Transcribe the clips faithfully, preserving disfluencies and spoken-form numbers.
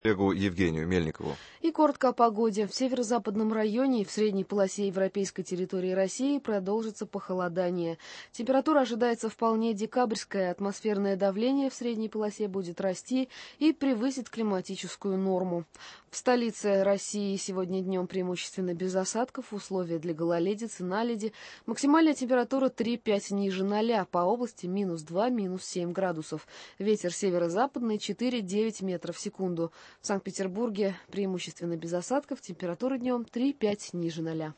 коллегу Евгению Мельникову. И коротко о погоде. В северо-западном районе и в средней полосе европейской территории России продолжится похолодание. Температура ожидается вполне декабрьская. Атмосферное давление в средней полосе будет расти и превысит климатическую норму. В столице России сегодня днем преимущественно без осадков, условия для гололедицы, наледи. Максимальная температура три-пять ниже ноля, по области минус два, минус семь градусов. Ветер северо-западный четыре-девять метров в секунду. В Санкт-Петербурге преимущественно без осадков, температура днем три-пять ниже ноля.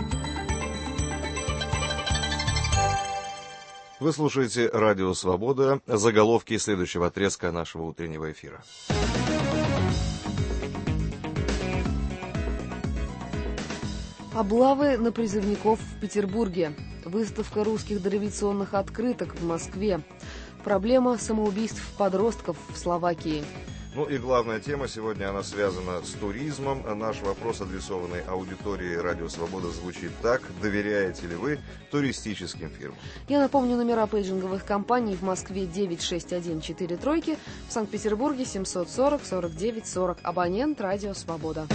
Вы слушаете «Радио Свобода». Заголовки следующего отрезка нашего утреннего эфира. Облавы на призывников в Петербурге. Выставка русских дореволюционных открыток в Москве. Проблема самоубийств подростков в Словакии. Ну и главная тема сегодня, она связана с туризмом. Наш вопрос, адресованный аудитории «Радио Свобода», звучит так. Доверяете ли вы туристическим фирмам? Я напомню, номера пейджинговых компаний: в Москве девять шесть один четыре тройки, в Санкт-Петербурге семьсот сорок сорок девять сорок. Абонент «Радио Свобода».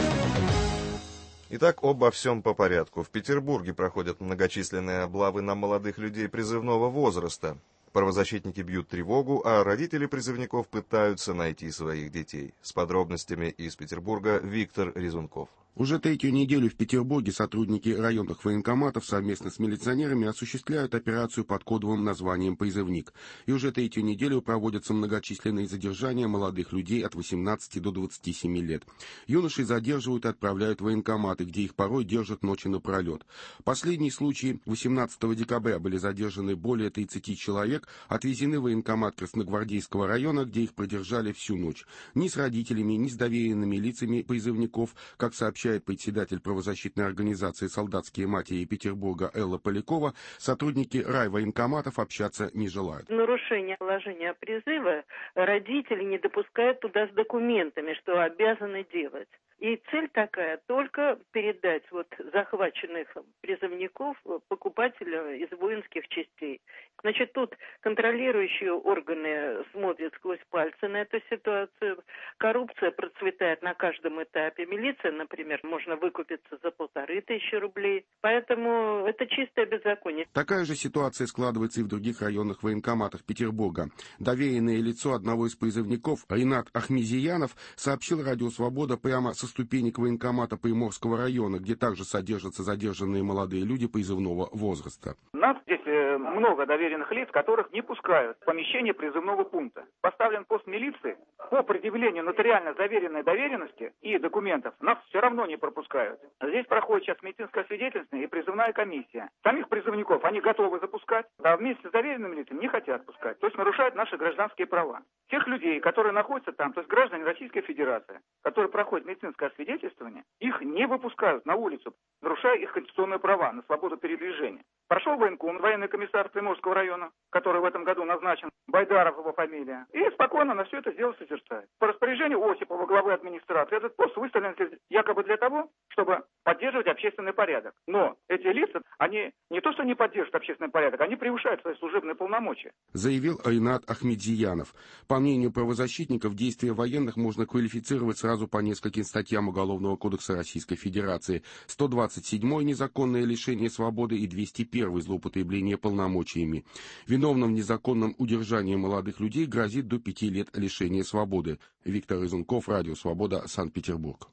Итак, обо всем по порядку. В Петербурге проходят многочисленные облавы на молодых людей призывного возраста. Правозащитники бьют тревогу, а родители призывников пытаются найти своих детей. С подробностями из Петербурга Виктор Резунков. Уже третью неделю в Петербурге сотрудники районных военкоматов совместно с милиционерами осуществляют операцию под кодовым названием «Призывник». И уже третью неделю проводятся многочисленные задержания молодых людей от восемнадцати до двадцати семи лет. Юношей задерживают и отправляют в военкоматы, где их порой держат ночи напролет. Последний случай: восемнадцатого декабря были задержаны более тридцати человек, отвезены в военкомат Красногвардейского района, где их продержали всю ночь. Ни с родителями, ни с доверенными лицами призывников, как сообщается председатель правозащитной организации «Солдатские матери» Петербурга Элла Полякова, сотрудники райвоенкоматов общаться не желают. В нарушение положения призыва родители не допускают туда с документами, что обязаны делать. И цель такая: только передать вот захваченных призывников покупателю из воинских частей. Значит, тут контролирующие органы смотрят сквозь пальцы на эту ситуацию. Коррупция процветает на каждом этапе. Милиция, например, можно выкупиться за полторы тысячи рублей. Поэтому это чистое беззаконие. Такая же ситуация складывается и в других районных военкоматах Петербурга. Доверенное лицо одного из призывников, Ринат Ахмедзиянов, сообщил «Радио Свобода» прямо со ступенек военкомата Приморского района, где также содержатся задержанные молодые люди призывного возраста. У нас здесь много доверенных лиц, которых не пускают в помещение призывного пункта. Поставлен пост милиции. По предъявлению нотариально заверенной доверенности и документов нас все равно не пропускают. Здесь проходит сейчас медицинское свидетельство и призывная комиссия. Самих призывников они готовы запускать, а вместе с доверенными лицами не хотят пускать. То есть нарушают наши гражданские права. Тех людей, которые находятся там, то есть граждане Российской Федерации, которые проходят медицинское освидетельствование, их не выпускают на улицу, нарушая их конституционные права на свободу передвижения. Прошел военком, военный комиссар Приморского района, который в этом году назначен, Байдаров его фамилия, и спокойно на все это дело созерцает. По распоряжению Осипова, главы администрации, этот пост выставлен якобы для того, чтобы поддерживать общественный порядок. Но эти лица, они не то что не поддерживают общественный порядок, они превышают свои служебные полномочия. Заявил Ринат Ахмедзиянов. По мнению правозащитников, действия военных можно квалифицировать сразу по нескольким статьям Уголовного кодекса Российской Федерации. сто двадцать седьмое незаконное лишение свободы и двести первое злоупотребление полномочиями. Виновным в незаконном удержании молодых людей грозит до пяти лет лишения свободы. Виктор Резунков, Радио Свобода, Санкт-Петербург.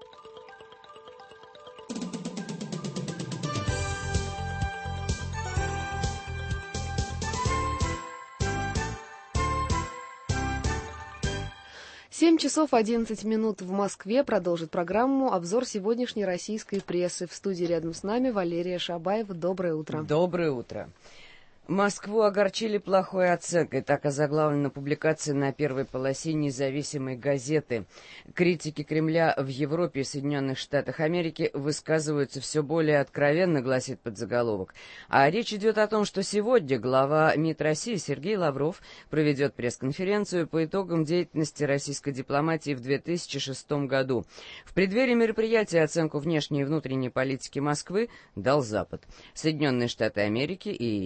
семь часов одиннадцать минут в Москве. Продолжит программу обзор сегодняшней российской прессы. В студии рядом с нами Валерия Шабаева. Доброе утро. Доброе утро. Москву огорчили плохой оценкой. Так озаглавлена публикация на первой полосе независимой газеты. Критики Кремля в Европе и Соединенных Штатах Америки высказываются все более откровенно, гласит подзаголовок. А речь идет о том, что сегодня глава МИД России Сергей Лавров проведет пресс-конференцию по итогам деятельности российской дипломатии в две тысячи шестом году. В преддверии мероприятия оценку внешней и внутренней политики Москвы дал Запад. Соединенные Штаты Америки и Европа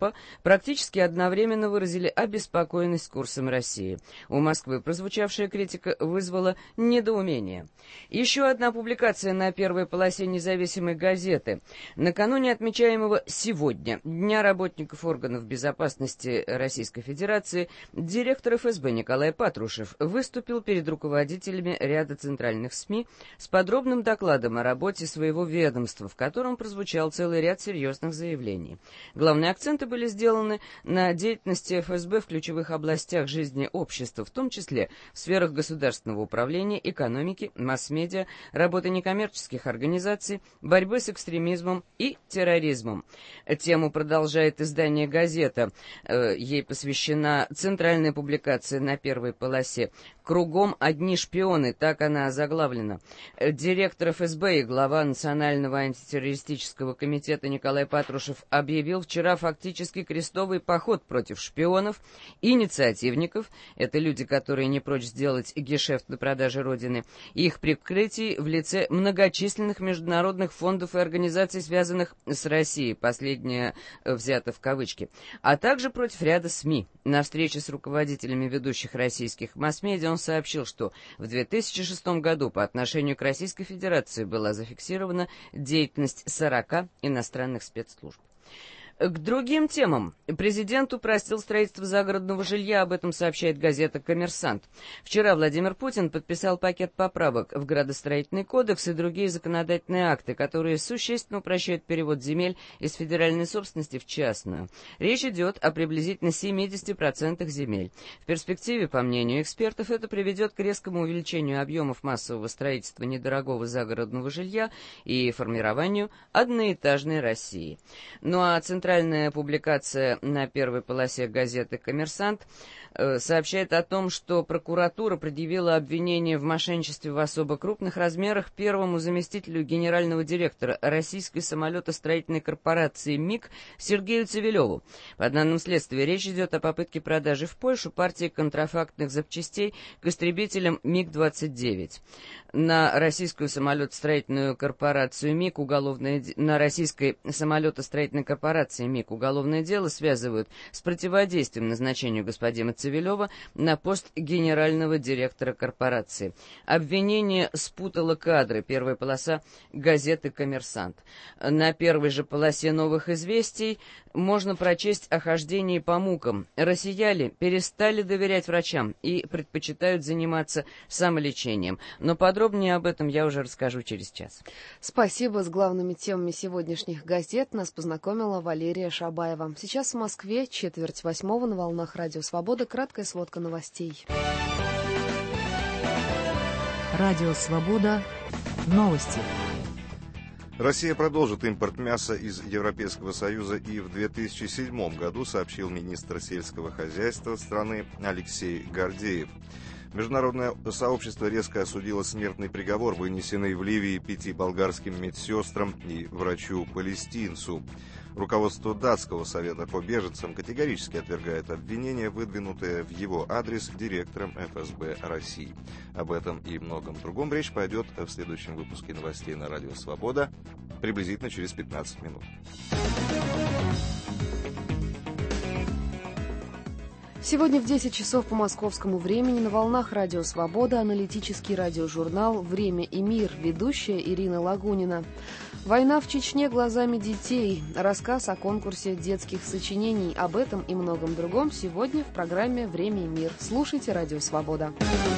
Трампа практически одновременно выразили обеспокоенность курсом России. У Москвы прозвучавшая критика вызвала недоумение. Еще одна публикация на первой полосе независимой газеты. Накануне отмечаемого сегодня Дня работников органов безопасности Российской Федерации директор эф эс бэ Николай Патрушев выступил перед руководителями ряда центральных СМИ с подробным докладом о работе своего ведомства, в котором прозвучал целый ряд серьезных заявлений. Главные акценты были сделаны на деятельности эф эс бэ в ключевых областях жизни общества, в том числе в сферах государственного управления, экономики, масс-медиа, работы некоммерческих организаций, борьбы с экстремизмом и терроризмом. Тему продолжает издание «Газета». Ей посвящена центральная публикация на первой полосе. «Кругом одни шпионы», так она озаглавлена. Директор эф эс бэ и глава Национального антитеррористического комитета Николай Патрушев объявил вчера фактически крестовый поход против шпионов, инициативников, это люди, которые не прочь сделать гешефт на продаже Родины, и их прикрытий в лице многочисленных международных фондов и организаций, связанных с Россией, последнее взято в кавычки, а также против ряда СМИ. На встрече с руководителями ведущих российских масс-медиа он сообщил, что в две тысячи шестом году по отношению к Российской Федерации была зафиксирована деятельность сорока иностранных спецслужб. К другим темам. Президент упростил строительство загородного жилья, об этом сообщает газета «Коммерсант». Вчера Владимир Путин подписал пакет поправок в градостроительный кодекс и другие законодательные акты, которые существенно упрощают перевод земель из федеральной собственности в частную. Речь идет о приблизительно семидесяти процентах земель. В перспективе, по мнению экспертов, это приведет к резкому увеличению объемов массового строительства недорогого загородного жилья и формированию одноэтажной России. Ну а центральная Центральная публикация на первой полосе газеты «Коммерсант» э, сообщает о том, что прокуратура предъявила обвинение в мошенничестве в особо крупных размерах первому заместителю генерального директора российской самолетостроительной корпорации МИГ Сергею Цивилеву. По данным следствия, речь идет о попытке продажи в Польшу партии контрафактных запчастей к истребителям МиГ двадцать девять. На российскую самолетостроительную корпорацию МиГ уголовное на российской самолетостроительной корпорации МиГ уголовное дело связывают с противодействием назначению господина Цивилева на пост генерального директора корпорации. Обвинение спутало кадры. Первая полоса газеты «Коммерсант». На первой же полосе «Новых известий» можно прочесть о хождении по мукам. Россияне перестали доверять врачам и предпочитают заниматься самолечением. Но подробнее об этом я уже расскажу через час. Спасибо. С главными темами сегодняшних газет нас познакомила Валерия Шабаева. Сейчас в Москве четверть восьмого на волнах Радио Свобода. Краткая сводка новостей. Радио Свобода. Новости. Россия продолжит импорт мяса из Европейского Союза и в две тысячи седьмом году, сообщил министр сельского хозяйства страны Алексей Гордеев. Международное сообщество резко осудило смертный приговор, вынесенный в Ливии пяти болгарским медсестрам и врачу-палестинцу. Руководство Датского совета по беженцам категорически отвергает обвинения, выдвинутые в его адрес директором эф эс бэ России. Об этом и многом другом речь пойдет в следующем выпуске новостей на Радио Свобода, приблизительно через пятнадцать минут. Сегодня в десять часов по московскому времени на волнах Радио Свобода аналитический радиожурнал «Время и мир», ведущая Ирина Лагунина. «Война в Чечне глазами детей». Рассказ о конкурсе детских сочинений. Об этом и многом другом сегодня в программе «Время и мир». Слушайте Радио Свобода.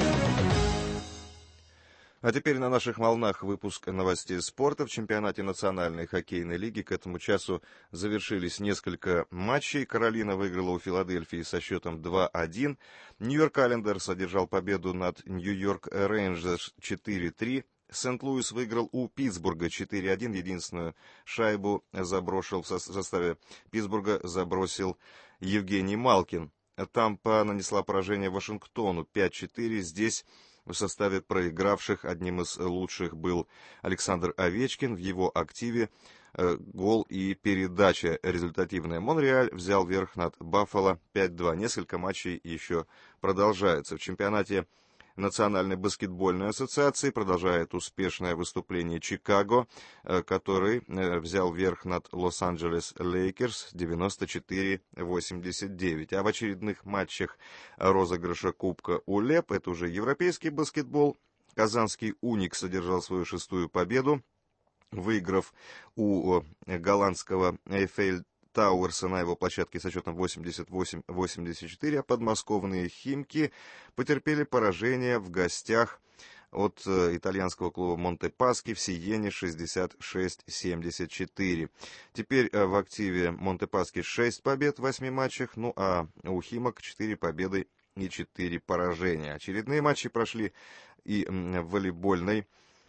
А теперь на наших волнах выпуск новостей спорта. В чемпионате Национальной хоккейной лиги к этому часу завершились несколько матчей. Каролина выиграла у Филадельфии со счетом два один. Нью-Йорк Айлендерс одержал победу над Нью-Йорк Рейнджерс четыре три. Сент-Луис выиграл у Питтсбурга четыре один. Единственную шайбу заброшил в составе Питтсбурга забросил Евгений Малкин. Тампа нанесла поражение Вашингтону пять четыре. Здесь в составе проигравших одним из лучших был Александр Овечкин. В его активе э, гол и передача результативная. Монреаль взял верх над Баффало пять два. Несколько матчей еще продолжаются. В чемпионате Национальной баскетбольной ассоциации продолжает успешное выступление Чикаго, который взял верх над Лос-Анджелес Лейкерс девяносто четыре восемьдесят девять. А в очередных матчах розыгрыша Кубка УЛЭП, это уже европейский баскетбол, казанский «Уникс» одержал свою шестую победу, выиграв у голландского Эйфель Тауэрса на его площадке со счетом восемьдесят восемь восемьдесят четыре, а подмосковные «Химки» потерпели поражение в гостях от итальянского клуба Монтепаски в Сиене шестьдесят шесть семьдесят четыре. Теперь в активе Монтепаски шесть побед в восьми матчах, ну а у «Химок» четыре победы и четыре поражения. Очередные матчи прошли и в волейбольной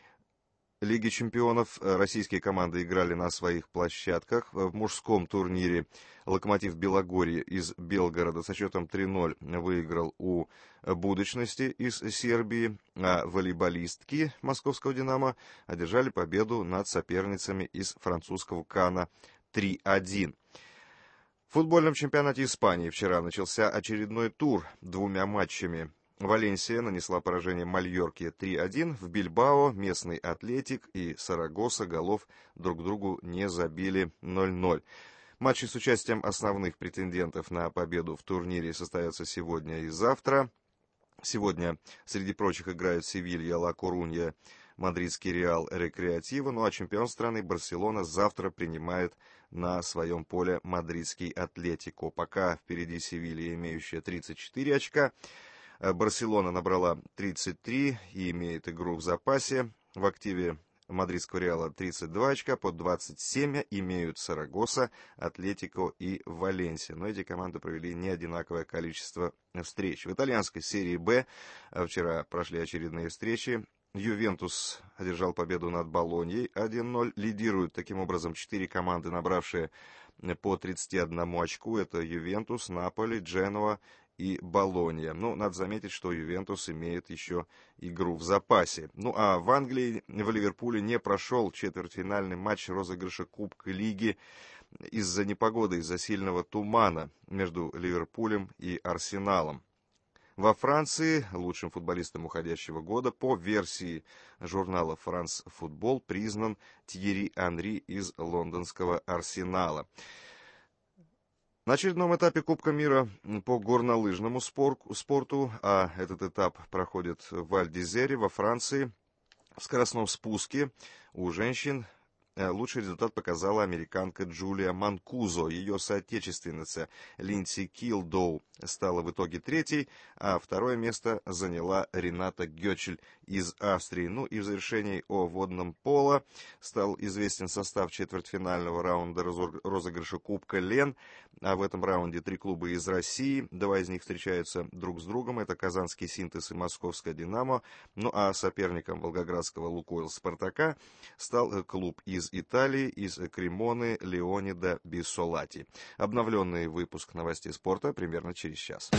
Лиги чемпионов. Российские команды играли на своих площадках. В мужском турнире «Локомотив Белогорье» из Белгорода со счетом три ноль выиграл у «Будущности» из Сербии, а волейболистки московского «Динамо» одержали победу над соперницами из французского «Кана» три один. В футбольном чемпионате Испании вчера начался очередной тур двумя матчами. Валенсия нанесла поражение Мальорке три один, в Бильбао местный Атлетик и Сарагоса голов друг другу не забили ноль ноль. Матчи с участием основных претендентов на победу в турнире состоятся сегодня и завтра. Сегодня среди прочих играют Севилья, Ла Корунья, Мадридский Реал, Рекреативо, ну а чемпион страны Барселона завтра принимает на своем поле Мадридский Атлетико. Пока впереди Севилья, имеющая тридцать четыре очка. Барселона набрала тридцать три и имеет игру в запасе. В активе Мадридского Реала тридцать два очка, под двадцать семь имеют Сарагоса, Атлетико и Валенсия. Но эти команды провели не одинаковое количество встреч. В итальянской серии «Б» вчера прошли очередные встречи. Ювентус одержал победу над Болоньей один ноль. Лидируют таким образом четыре команды, набравшие по тридцати одному очку. Это Ювентус, Наполи, Дженуа и Болонья. Ну, надо заметить, что Ювентус имеет еще игру в запасе. Ну, а в Англии, в Ливерпуле не прошел четвертьфинальный матч розыгрыша Кубка Лиги из-за непогоды, из-за сильного тумана между Ливерпулем и Арсеналом. Во Франции лучшим футболистом уходящего года по версии журнала «Франс Футбол» признан Тьерри Анри из лондонского Арсенала. На очередном этапе Кубка мира по горнолыжному спорту, а этот этап проходит в Валь-д'Изере во Франции, в скоростном спуске у женщин лучший результат показала американка Джулия Манкузо. Ее соотечественница Линдси Килдоу стала в итоге третьей, а второе место заняла Рената Гёчель из Австрии. Ну и в завершении о водном поло стал известен состав четвертьфинального раунда розыгрыша Кубка Лен. А в этом раунде три клуба из России. Два из них встречаются друг с другом. Это Казанский Синтез и Московская Динамо. Ну а соперником волгоградского Лукойл Спартака стал клуб из Италии, из Кремоны Леонида Биссолати. Обновленный выпуск новостей спорта примерно через час.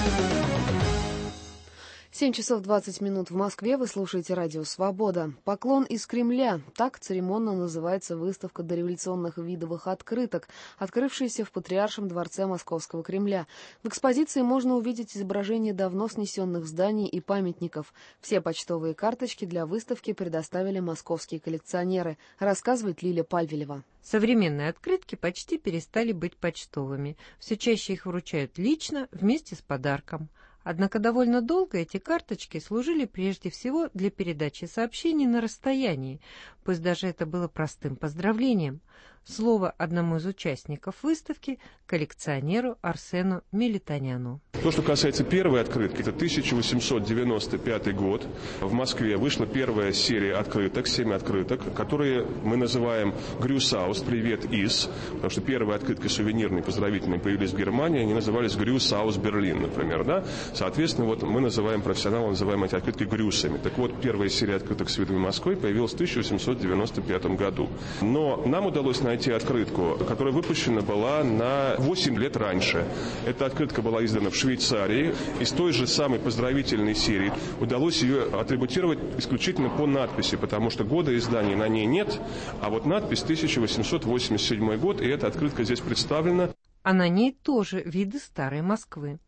семь часов двадцать минут в Москве. Вы слушаете радио «Свобода». «Поклон из Кремля». Так церемонно называется выставка дореволюционных видовых открыток, открывшаяся в Патриаршем дворце Московского Кремля. В экспозиции можно увидеть изображения давно снесенных зданий и памятников. Все почтовые карточки для выставки предоставили московские коллекционеры, рассказывает Лиля Пальвелева. Современные открытки почти перестали быть почтовыми. Все чаще их вручают лично, вместе с подарком. Однако довольно долго эти карточки служили прежде всего для передачи сообщений на расстоянии, пусть даже это было простым поздравлением. Слово одному из участников выставки, коллекционеру Арсену Мелитоняну. То, что касается первой открытки, это тысяча восемьсот девяносто пятый год. В Москве вышла первая серия открыток, семь открыток, которые мы называем «Грюсаус», «Привет из», потому что первые открытки сувенирные, поздравительные появились в Германии, они назывались «Грюсаус Берлин», например, да? Соответственно, вот мы называем, профессионалы называем эти открытки «Грюсами». Так вот, первая серия открыток с видами Москвы появилась в тысяча восемьсот девяносто пятом году. Но нам удалось найти открытку, которая выпущена была на восемь лет раньше. Эта открытка была издана в Швейцарии. Из той же самой поздравительной серии удалось ее атрибутировать исключительно по надписи, потому что года издания на ней нет, а вот надпись тысяча восемьсот восемьдесят седьмой год, и эта открытка здесь представлена. А на ней тоже виды старой Москвы.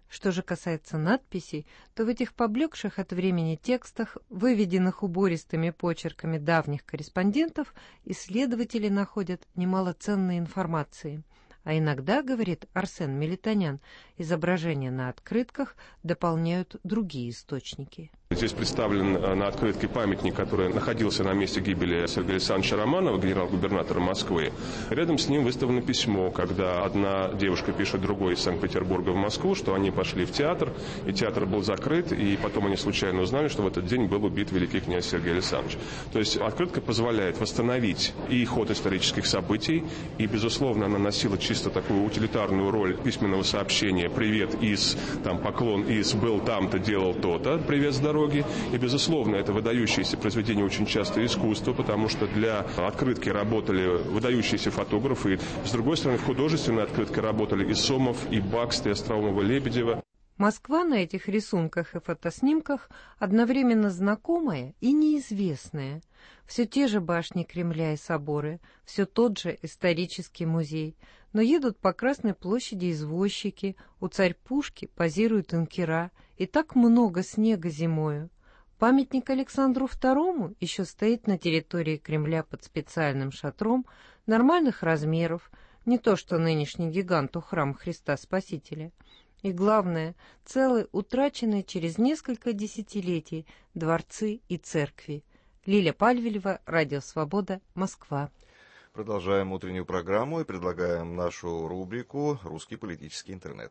Что же касается надписей, то в этих поблекших от времени текстах, выведенных убористыми почерками давних корреспондентов, исследователи находят немало ценной информации. А иногда, говорит Арсен Мелитонян, изображения на открытках дополняют другие источники. Здесь представлен на открытке памятник, который находился на месте гибели Сергея Александровича Романова, генерал-губернатора Москвы. Рядом с ним выставлено письмо, когда одна девушка пишет другой из Санкт-Петербурга в Москву, что они пошли в театр, и театр был закрыт, и потом они случайно узнали, что в этот день был убит великий князь Сергей Александрович. То есть открытка позволяет восстановить и ход исторических событий, и, безусловно, она носила чисто такую утилитарную роль письменного сообщения «Привет из», там, «Поклон из», «Был там-то, делал то-то», «Привет с дороги». И, безусловно, это выдающееся произведение очень часто искусства, потому что для открытки работали выдающиеся фотографы. И, с другой стороны, в художественной открытке работали и Сомов, и Бакст, и Остроумова, Лебедева. Москва на этих рисунках и фотоснимках одновременно знакомая и неизвестная. Все те же башни Кремля и соборы, все тот же исторический музей. Но едут по Красной площади извозчики, у Царь-Пушки позируют юнкера, и так много снега зимою. Памятник Александру второму еще стоит на территории Кремля под специальным шатром нормальных размеров, не то что нынешний гиганту храм Христа Спасителя. И главное, целые утраченные через несколько десятилетий дворцы и церкви. Лиля Пальвелева, Радио Свобода, Москва. Продолжаем утреннюю программу и предлагаем нашу рубрику «Русский политический интернет».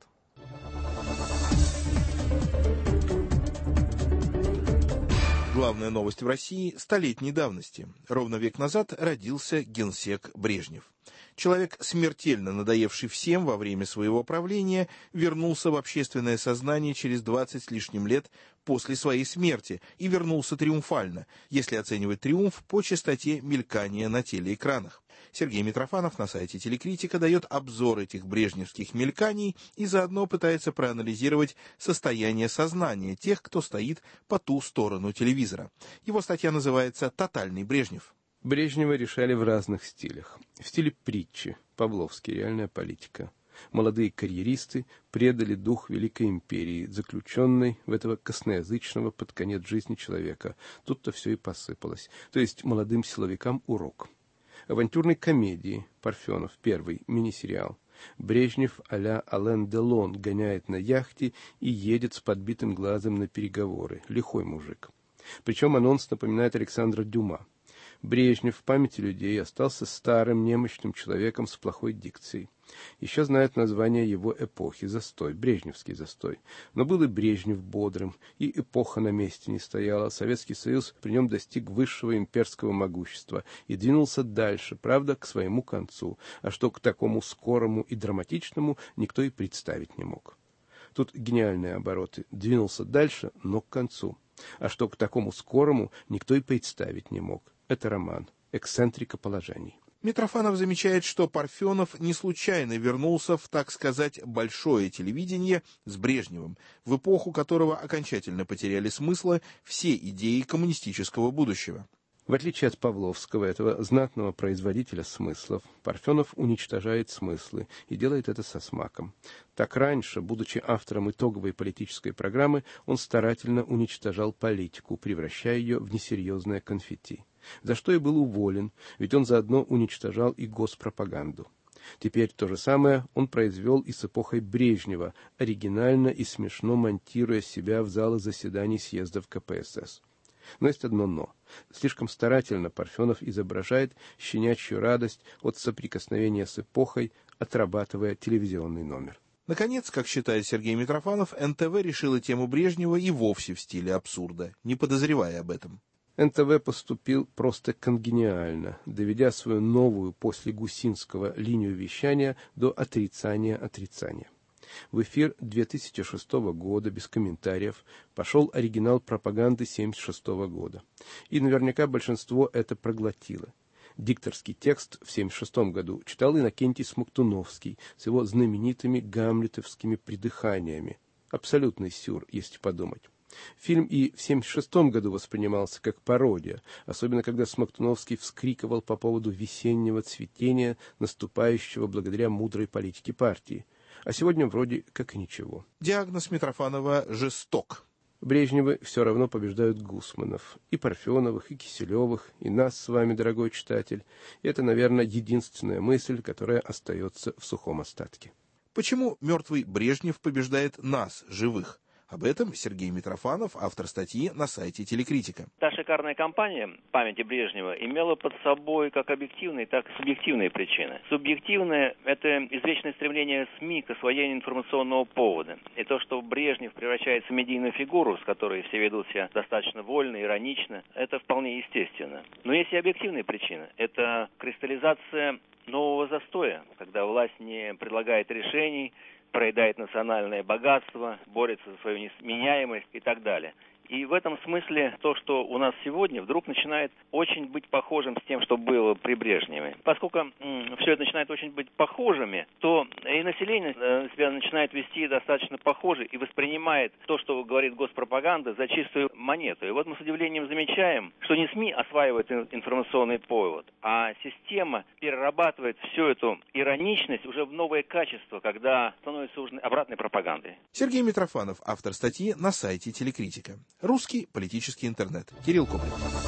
Главная новость в России столетней давности. Ровно век назад родился генсек Брежнев. Человек, смертельно надоевший всем во время своего правления, вернулся в общественное сознание через двадцать с лишним лет после своей смерти и вернулся триумфально, если оценивать триумф по частоте мелькания на телеэкранах. Сергей Митрофанов на сайте «Телекритика» дает обзор этих брежневских мельканий и заодно пытается проанализировать состояние сознания тех, кто стоит по ту сторону телевизора. Его статья называется «Тотальный Брежнев». Брежнева решали в разных стилях. В стиле притчи, Павловский, реальная политика. Молодые карьеристы предали дух Великой империи, заключенной в этого косноязычного под конец жизни человека. Тут-то все и посыпалось. То есть молодым силовикам урок. Авантюрной комедии Парфенов, первый, мини-сериал. Брежнев а-ля Ален Делон гоняет на яхте и едет с подбитым глазом на переговоры. Лихой мужик. Причем анонс напоминает Александра Дюма. Брежнев в памяти людей остался старым немощным человеком с плохой дикцией. Еще знают название его эпохи — застой, брежневский застой. Но был и Брежнев бодрым, и эпоха на месте не стояла. Советский Союз при нем достиг высшего имперского могущества и двинулся дальше, правда, к своему концу. А что к такому скорому и драматичному, никто и представить не мог. Тут гениальные обороты. Двинулся дальше, но к концу. А что к такому скорому, никто и представить не мог. Это роман «Эксцентрика положений». Митрофанов замечает, что Парфенов не случайно вернулся в, так сказать, большое телевидение с Брежневым, в эпоху которого окончательно потеряли смысла все идеи коммунистического будущего. В отличие от Павловского, этого знатного производителя смыслов, Парфенов уничтожает смыслы и делает это со смаком. Так раньше, будучи автором итоговой политической программы, он старательно уничтожал политику, превращая ее в несерьезное конфетти. За что и был уволен, ведь он заодно уничтожал и госпропаганду. Теперь то же самое он произвел и с эпохой Брежнева, оригинально и смешно монтируя себя в залы заседаний съездов ка пэ эс эс. Но есть одно «но». Слишком старательно Парфенов изображает щенячью радость от соприкосновения с эпохой, отрабатывая телевизионный номер. Наконец, как считает Сергей Митрофанов, эн тэ вэ решила тему Брежнева и вовсе в стиле абсурда, не подозревая об этом. эн тэ вэ поступил просто конгениально, доведя свою новую после Гусинского линию вещания до отрицания отрицания. В эфир две тысячи шестого года без комментариев пошел оригинал пропаганды семьдесят шестого года. И наверняка большинство это проглотило. Дикторский текст в семьдесят шестом году читал Иннокентий Смоктуновский с его знаменитыми гамлетовскими придыханиями. Абсолютный сюр, если подумать. Фильм и в семьдесят шестом году воспринимался как пародия, особенно когда Смоктуновский вскрикивал по поводу весеннего цветения, наступающего благодаря мудрой политике партии. А сегодня вроде как и ничего. Диагноз Митрофанова жесток. Брежневы все равно побеждают Гусманов, и Парфеновых, и Киселевых, и нас с вами, дорогой читатель. И это, наверное, единственная мысль, которая остается в сухом остатке. Почему мертвый Брежнев побеждает нас, живых? Об этом Сергей Митрофанов, автор статьи на сайте «Телекритика». Та шикарная кампания памяти Брежнева имела под собой как объективные, так и субъективные причины. Субъективное – это извечное стремление СМИ к освоению информационного повода. И то, что Брежнев превращается в медийную фигуру, с которой все ведут себя достаточно вольно, иронично, это вполне естественно. Но есть и объективные причины. Это кристаллизация нового застоя, когда власть не предлагает решений, проедает национальное богатство, борется за свою несменяемость и так далее. И в этом смысле то, что у нас сегодня, вдруг начинает очень быть похожим с тем, что было при Брежневе. Поскольку м, все это начинает очень быть похожими, то и население э, себя начинает вести достаточно похоже и воспринимает то, что говорит госпропаганда, за чистую монету. И вот мы с удивлением замечаем, что не СМИ осваивают информационный повод, а система перерабатывает всю эту ироничность уже в новое качество, когда становится уже обратной пропагандой. Сергей Митрофанов, автор статьи на сайте «Телекритика». Русский политический интернет. Кирилл Коприн.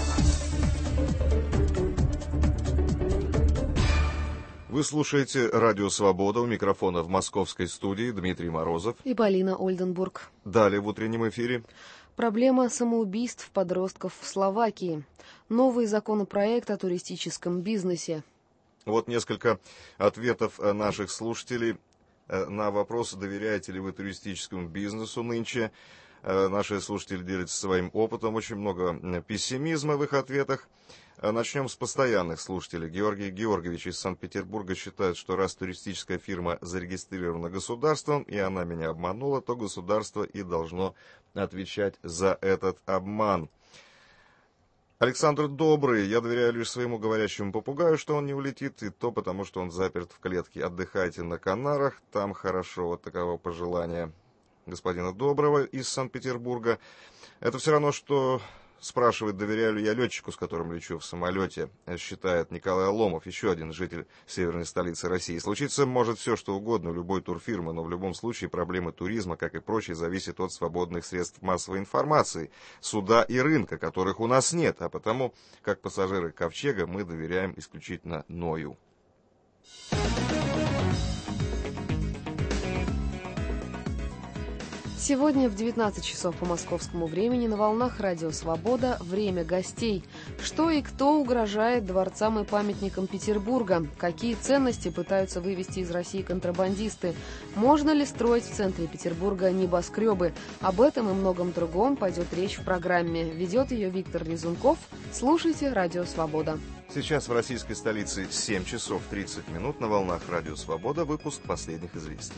Вы слушаете «Радио Свобода», у микрофона в московской студии Дмитрий Морозов и Полина Ольденбург. Далее в утреннем эфире. Проблема самоубийств подростков в Словакии. Новый законопроект о туристическом бизнесе. Вот несколько ответов наших слушателей на вопрос, доверяете ли вы туристическому бизнесу нынче. Наши слушатели делятся своим опытом, очень много пессимизма в их ответах. Начнем с постоянных слушателей. Георгий Георгиевич из Санкт-Петербурга считает, что раз туристическая фирма зарегистрирована государством, и она меня обманула, то государство и должно отвечать за этот обман. Александр Добрый. Я доверяю лишь своему говорящему попугаю, что он не улетит, и то потому, что он заперт в клетке. Отдыхайте на Канарах, там хорошо. Вот таково пожелание господина Доброго из Санкт-Петербурга. Это все равно, что спрашивает, доверяю ли я летчику, с которым лечу в самолете, считает Николай Ломов, еще один житель северной столицы России. Случиться может все, что угодно, у любой турфирмы, но в любом случае проблемы туризма, как и прочее, зависят от свободных средств массовой информации, суда и рынка, которых у нас нет, а потому, как пассажиры Ковчега, мы доверяем исключительно Ною. Сегодня в девятнадцать часов по московскому времени на волнах Радио Свобода «Время гостей». Что и кто угрожает дворцам и памятникам Петербурга? Какие ценности пытаются вывести из России контрабандисты? Можно ли строить в центре Петербурга небоскребы? Об этом и многом другом пойдет речь в программе. Ведет ее Виктор Резунков. Слушайте Радио Свобода. Сейчас в российской столице семь часов тридцать минут. На волнах Радио Свобода выпуск последних известий.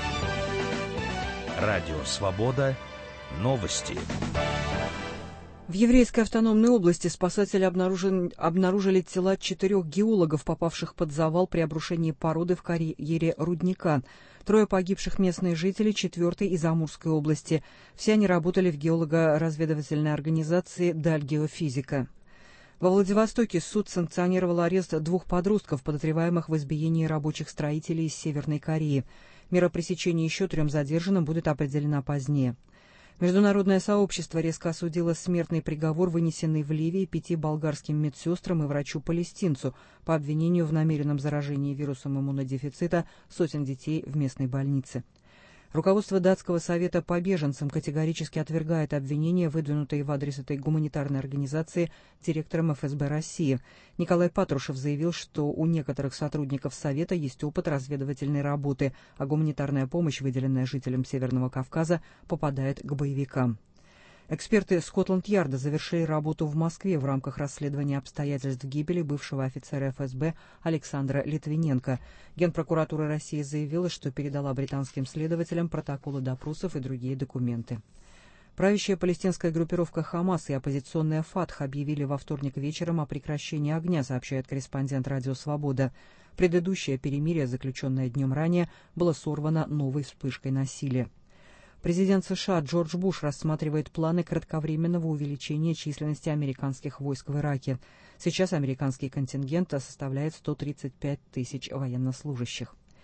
Радио Свобода. Новости. В еврейской автономной области спасатели обнаружили, обнаружили тела четырех геологов, попавших под завал при обрушении породы в карьере рудника. Трое погибших местные жители, четвертый из Амурской области. Все они работали в геолого-разведывательной организации «Дальгеофизика». Во Владивостоке суд санкционировал арест двух подростков, подозреваемых в избиении рабочих строителей из Северной Кореи. Мера пресечения еще трем задержанным будет определена позднее. Международное сообщество резко осудило смертный приговор, вынесенный в Ливии пяти болгарским медсестрам и врачу-палестинцу по обвинению в намеренном заражении вирусом иммунодефицита сотен детей в местной больнице. Руководство Датского совета по беженцам категорически отвергает обвинения, выдвинутые в адрес этой гуманитарной организации директором эф эс бэ России. Николай Патрушев заявил, что у некоторых сотрудников Совета есть опыт разведывательной работы, а гуманитарная помощь, выделенная жителям Северного Кавказа, попадает к боевикам. Эксперты Скотланд-Ярда завершили работу в Москве в рамках расследования обстоятельств гибели бывшего офицера эф эс бэ Александра Литвиненко. Генпрокуратура России заявила, что передала британским следователям протоколы допросов и другие документы. Правящая палестинская группировка «Хамас» и оппозиционная «Фатх» объявили во вторник вечером о прекращении огня, сообщает корреспондент «Радио Свобода». Предыдущее перемирие, заключенное днем ранее, было сорвано новой вспышкой насилия. Президент США Джордж Буш рассматривает планы кратковременного увеличения численности американских войск в Ираке. Сейчас американский контингент составляет сто тридцать пять тысяч военнослужащих.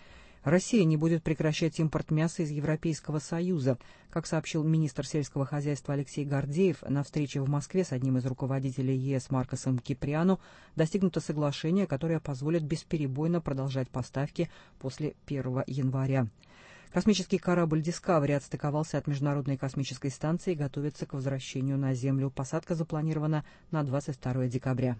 Россия не будет прекращать импорт мяса из Европейского Союза. Как сообщил министр сельского хозяйства Алексей Гордеев, на встрече в Москве с одним из руководителей ЕС Маркосом Киприану достигнуто соглашение, которое позволит бесперебойно продолжать поставки после первого января. Космический корабль «Дискавери» отстыковался от Международной космической станции и готовится к возвращению на Землю. Посадка запланирована на двадцать второе декабря.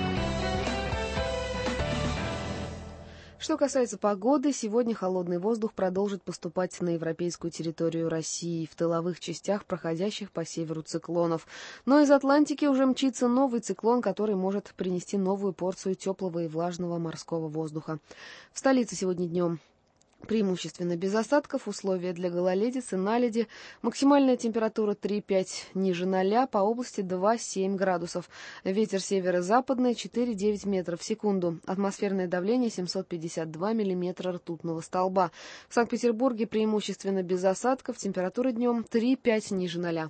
Что касается погоды, сегодня холодный воздух продолжит поступать на европейскую территорию России в тыловых частях, проходящих по северу циклонов. Но из Атлантики уже мчится новый циклон, который может принести новую порцию теплого и влажного морского воздуха. В столице сегодня днем преимущественно без осадков, условия для гололедицы, наледи, максимальная температура три-пять ниже ноля, по области два-семь градусов, ветер северо-западный четыре-девять метров в секунду, атмосферное давление семьсот пятьдесят два миллиметра ртутного столба. В Санкт-Петербурге преимущественно без осадков, температура днем три-пять ниже ноля.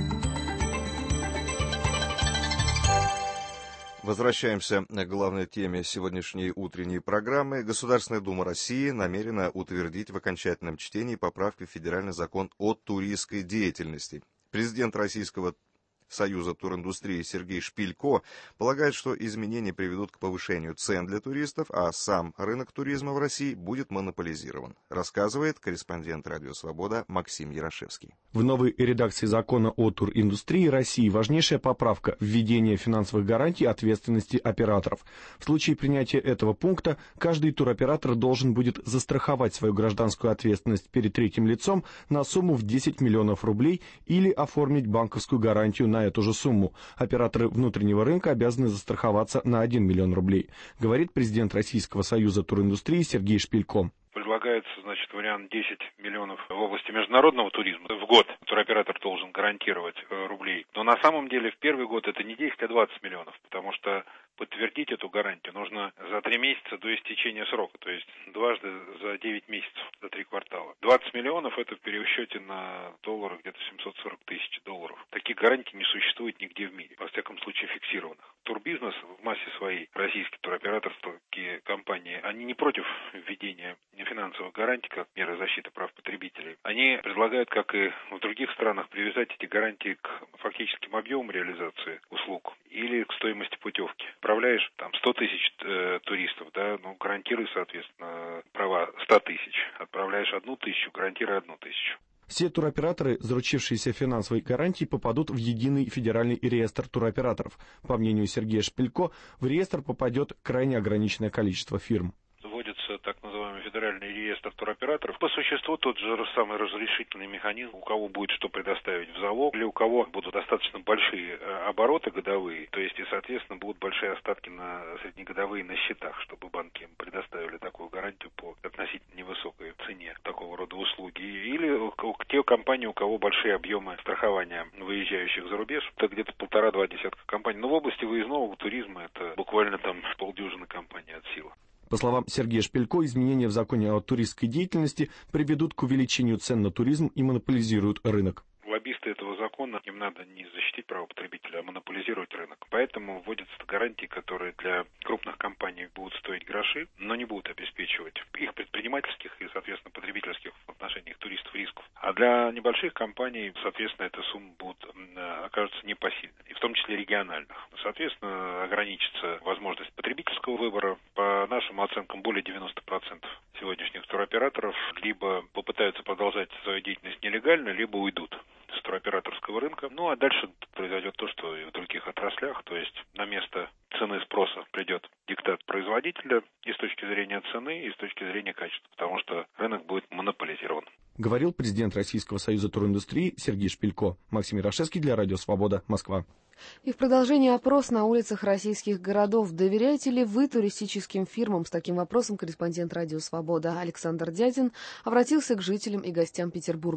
Возвращаемся к главной теме сегодняшней утренней программы. Государственная Дума России намерена утвердить в окончательном чтении поправки в федеральный закон о туристской деятельности. Президент Российского Союза туриндустрии Сергей Шпилько полагает, что изменения приведут к повышению цен для туристов, а сам рынок туризма в России будет монополизирован, рассказывает корреспондент «Радио Свобода» Максим Ярошевский. В новой редакции закона о туриндустрии России важнейшая поправка – введение финансовых гарантий ответственности операторов. В случае принятия этого пункта каждый туроператор должен будет застраховать свою гражданскую ответственность перед третьим лицом на сумму в десять миллионов рублей или оформить банковскую гарантию на эту же сумму. Операторы внутреннего рынка обязаны застраховаться на один миллион рублей, говорит президент Российского союза туриндустрии Сергей Шпилько. Предлагается, значит, вариант десять миллионов в области международного туризма в год. Туроператор должен гарантировать э, рублей. Но на самом деле в первый год это не десять, а двадцать миллионов, потому что подтвердить эту гарантию нужно за три месяца до истечения срока, то есть дважды за девять месяцев, за три квартала. двадцать миллионов это в пересчете на доллары где-то семьсот сорок тысяч долларов. Таких гарантий не существует нигде в мире, во всяком случае фиксированных. Турбизнес в массе своей, российские туроператорские компании, они не против введения финансовых гарантий как меры защиты прав потребителей. Они предлагают, как и в других странах, привязать эти гарантии к фактическим объемам реализации услуг или к стоимости путевки. Отправляешь там сто тысяч э, туристов, да, ну гарантируй, соответственно, права ста тысяч. Отправляешь одну тысячу, гарантируй одну тысячу. Все туроператоры, заручившиеся финансовой гарантией, попадут в единый федеральный реестр туроператоров. По мнению Сергея Шпилько, в реестр попадет крайне ограниченное количество фирм. Вводится так называемый федеральный реестр туроператоров. По существу тот же самый разрешительный механизм, у кого будет что предоставить в залог, или у кого будут достаточно большие обороты годовые, то есть и, соответственно, будут большие остатки на среднегодовые на счетах, чтобы банки им предоставили такую гарантию по относительно невысокой цене такого рода услуги. Или те компании, у кого большие объемы страхования выезжающих за рубеж, это где-то полтора-два десятка компаний. Но в области выездного туризма это буквально там полдюжины компаний от силы. По словам Сергея Шпилько, изменения в законе о туристской деятельности приведут к увеличению цен на туризм и монополизируют рынок. Лоббисты этого закона, им надо не защитить право потребителя, а монополизировать рынок. Поэтому вводятся гарантии, которые для крупных компаний будут стоить гроши, но не будут обеспечивать их предпринимательских и, соответственно, потребительских в отношениях туристов рисков. А для небольших компаний, соответственно, эта сумма будет, окажется непосильной, и в том числе региональных. Соответственно, ограничится возможность потребительского выбора. По нашим оценкам, более девяноста процентов сегодняшних туроператоров либо попытаются продолжать свою деятельность нелегально, либо уйдут с туроператорского рынка. Ну, а дальше произойдет то, что и в других отраслях, то есть на место цены спроса придет диктат производителя и с точки зрения цены, и с точки зрения качества, потому что рынок будет монополизирован. Говорил президент Российского союза туриндустрии Сергей Шпилько. Максим Ярошевский для Радио Свобода, Москва. И в продолжение опрос на улицах российских городов. Доверяете ли вы туристическим фирмам? С таким вопросом корреспондент Радио Свобода Александр Дядин обратился к жителям и гостям Петербурга.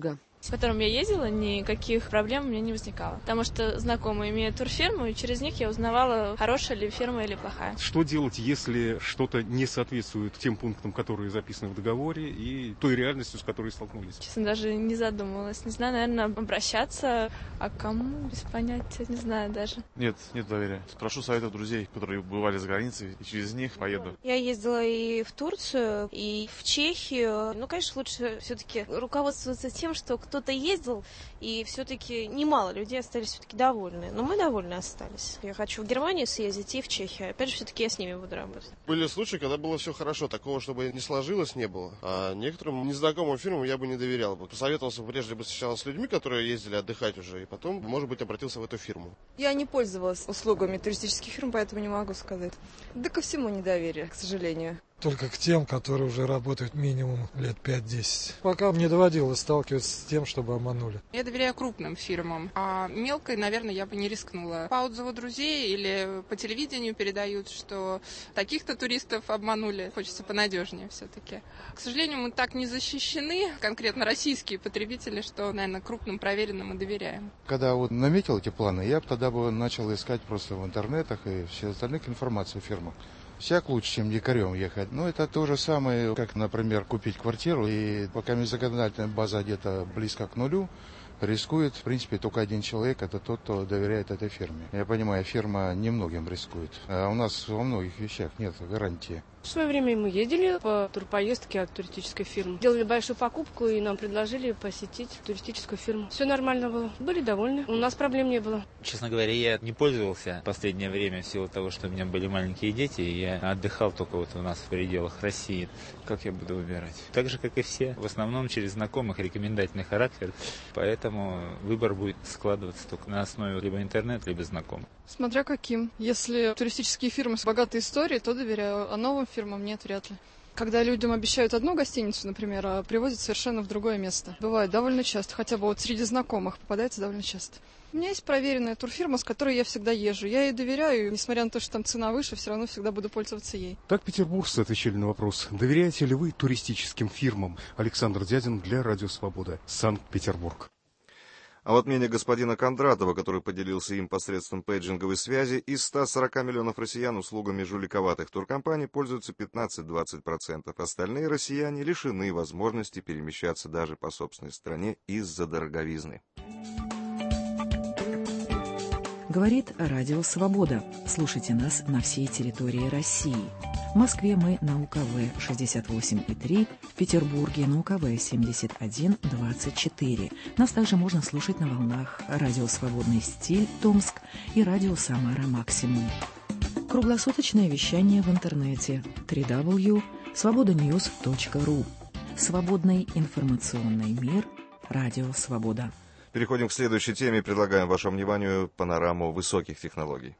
в котором я ездила, никаких проблем у меня не возникало. Потому что знакомые имеют турфирму, и через них я узнавала, хорошая ли фирма или плохая. Что делать, если что-то не соответствует тем пунктам, которые записаны в договоре, и той реальностью, с которой столкнулись? Честно, даже не задумывалась. Не знаю, наверное, обращаться, а кому, без понятия, не знаю даже. Нет, нет доверия. Спрошу советов друзей, которые бывали за границей, и через них поеду. Я ездила и в Турцию, и в Чехию. Ну, конечно, лучше все-таки руководствоваться тем, что кто-то ездил, и все-таки немало людей остались все-таки довольны. Но мы довольны остались. Я хочу в Германию съездить и в Чехию. Опять же, все-таки я с ними буду работать. Были случаи, когда было все хорошо, такого, чтобы не сложилось, не было. А некоторым незнакомым фирмам я бы не доверял бы. Посоветовался прежде бы сначала с людьми, которые ездили отдыхать уже, и потом, может быть, обратился в эту фирму. Я не пользовалась услугами туристических фирм, поэтому не могу сказать. Да ко всему недоверие, к сожалению. Только к тем, которые уже работают минимум лет пять-десять. Пока мне доводилось сталкиваться с тем, чтобы обманули. Я доверяю крупным фирмам, а мелкой, наверное, я бы не рискнула. По отзыву друзей или по телевидению передают, что таких-то туристов обманули. Хочется понадежнее все-таки. К сожалению, мы так не защищены, конкретно российские потребители, что, наверное, крупным проверенным мы доверяем. Когда вот наметил эти планы, я тогда бы начал искать просто в интернетах и все остальных информацию о фирмах. Всяк лучше, чем дикарем ехать. Но это то же самое, как, например, купить квартиру, и пока законодательная база где-то близко к нулю, рискует, в принципе, только один человек, это тот, кто доверяет этой фирме. Я понимаю, фирма немногим рискует, а у нас во многих вещах нет гарантии. В свое время мы ездили по турпоездке от туристической фирмы. Делали большую покупку, и нам предложили посетить туристическую фирму. Все нормально было. Были довольны. У нас проблем не было. Честно говоря, я не пользовался в последнее время в силу того, что у меня были маленькие дети, и я отдыхал только вот у нас в пределах России. Как я буду выбирать? Так же, как и все. В основном через знакомых, рекомендательный характер. Поэтому выбор будет складываться только на основе либо интернет, либо знакомых. Смотря каким. Если туристические фирмы с богатой историей, то доверяю, а новым фирмам нет, вряд ли. Когда людям обещают одну гостиницу, например, а привозят совершенно в другое место. Бывает довольно часто, хотя бы вот среди знакомых попадается довольно часто. У меня есть проверенная турфирма, с которой я всегда езжу. Я ей доверяю, и, несмотря на то, что там цена выше, все равно всегда буду пользоваться ей. Так петербуржцы отвечали на вопрос, доверяете ли вы туристическим фирмам? Александр Дядин для Радио Свобода, Санкт-Петербург. А вот мнение господина Кондратова, который поделился им посредством пейджинговой связи, из ста сорока миллионов россиян услугами жуликоватых туркомпаний пользуются пятнадцать-двадцать процентов. Остальные россияне лишены возможности перемещаться даже по собственной стране из-за дороговизны. Говорит Радио Свобода. Слушайте нас на всей территории России. В Москве мы на У К В шестьдесят восемь и три, в Петербурге на У К В семьдесят один двадцать четыре. Нас также можно слушать на волнах Радио Свободный стиль Томск и Радио Самара Максимум. Круглосуточное вещание в интернете дабл ю дабл ю дабл ю точка свобода ньюс точка ру. Свободный информационный мир. Радио Свобода. Переходим к следующей теме и предлагаем вашему вниманию панораму высоких технологий.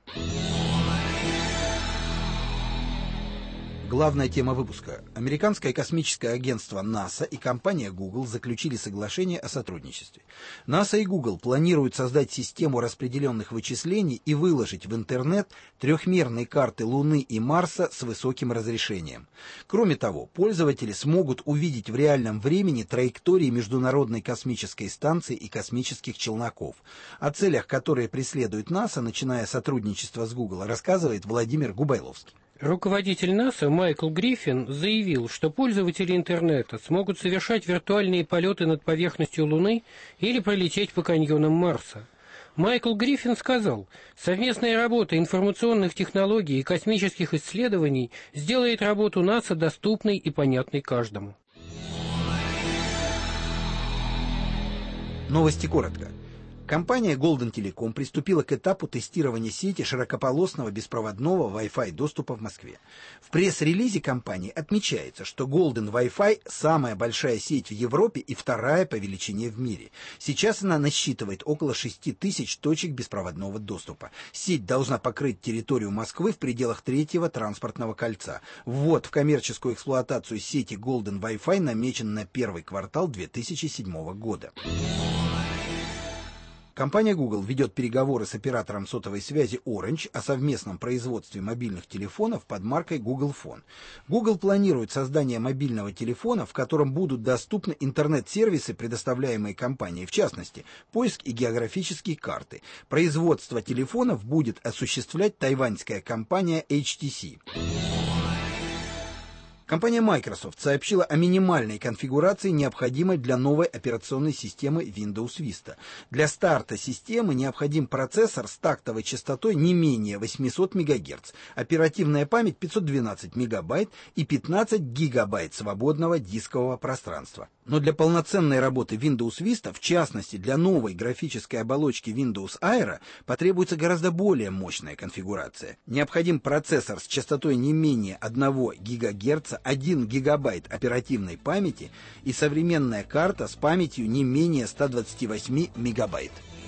Главная тема выпуска. Американское космическое агентство НАСА и компания Google заключили соглашение о сотрудничестве. НАСА и Google планируют создать систему распределенных вычислений и выложить в интернет трехмерные карты Луны и Марса с высоким разрешением. Кроме того, пользователи смогут увидеть в реальном времени траектории Международной космической станции и космических челноков. О целях, которые преследует НАСА, начиная сотрудничество с Google, рассказывает Владимир Губайловский. Руководитель НАСА Майкл Гриффин заявил, что пользователи интернета смогут совершать виртуальные полеты над поверхностью Луны или пролететь по каньонам Марса. Майкл Гриффин сказал, совместная работа информационных технологий и космических исследований сделает работу НАСА доступной и понятной каждому. Новости коротко. Компания Golden Telecom приступила к этапу тестирования сети широкополосного беспроводного Wi-Fi доступа в Москве. В пресс-релизе компании отмечается, что Golden Wi-Fi – самая большая сеть в Европе и вторая по величине в мире. Сейчас она насчитывает около шести тысяч точек беспроводного доступа. Сеть должна покрыть территорию Москвы в пределах третьего транспортного кольца. Ввод в коммерческую эксплуатацию сети Golden Wi-Fi намечен на первый квартал две тысячи седьмого года. Компания Google ведет переговоры с оператором сотовой связи Orange о совместном производстве мобильных телефонов под маркой Google Phone. Google планирует создание мобильного телефона, в котором будут доступны интернет-сервисы, предоставляемые компанией, в частности, поиск и географические карты. Производство телефонов будет осуществлять тайваньская компания эйч ти си. Компания Microsoft сообщила о минимальной конфигурации, необходимой для новой операционной системы Windows Vista. Для старта системы необходим процессор с тактовой частотой не менее восемьсот мегагерц, оперативная память пятьсот двенадцать мегабайт и пятнадцать гигабайт свободного дискового пространства. Но для полноценной работы Windows Vista, в частности для новой графической оболочки Windows Aero, потребуется гораздо более мощная конфигурация. Необходим процессор с частотой не менее одного гигагерца, один гигабайт оперативной памяти и современная карта с памятью не менее ста двадцати восьми мегабайт.